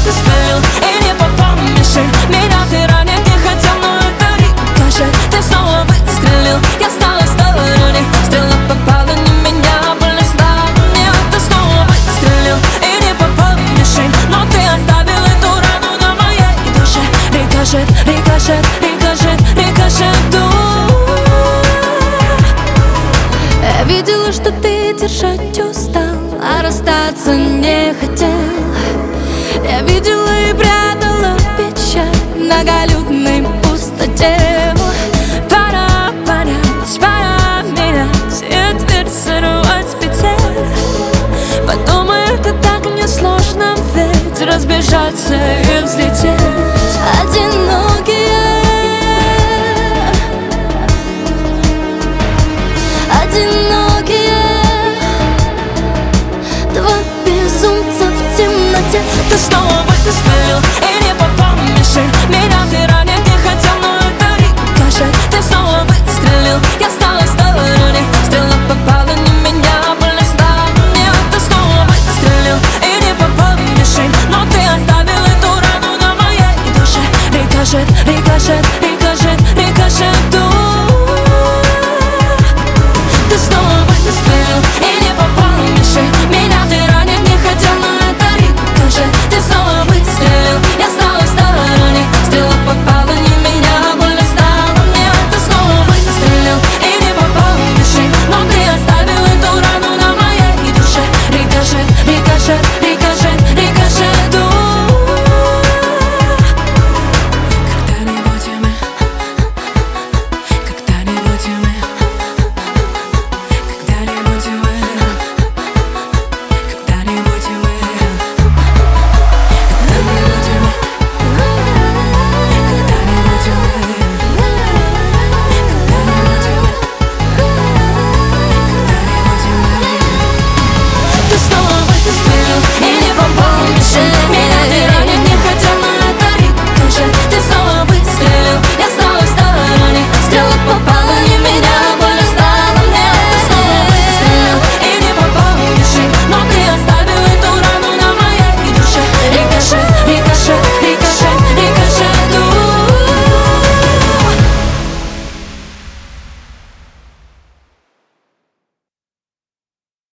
выстрелил и не попал в мишень. Меня ты ранить не хотел, но это рикошет. Ты снова выстрелил, я стала в стороне. Стрела попала не в меня, боль стала мне. Ты снова выстрелил и не попал в мишень, но ты оставил эту рану на моей душе. Рикошет, рикошет, рикошет, рикошет. Я видела, что ты держать устал, а расстаться не хотел. Я видела и прятала печаль в многолюдной пустоте. Пора понять, пора менять и дверь сорвать с петель. Подумай, это так несложно, ведь разбежаться и взлететь. Одинокие, одинокие, два безумца в темноте. Ты снова выстрелил и не попал в мишень. Меня ты ранить не хотел, но это рикошет. Ты снова выстрелил, я стала в стороне. Стрела попала не в меня, боль стала мне. Ты снова выстрелил и не попал в мишень, но ты оставил эту рану на моей душе. Рикошет,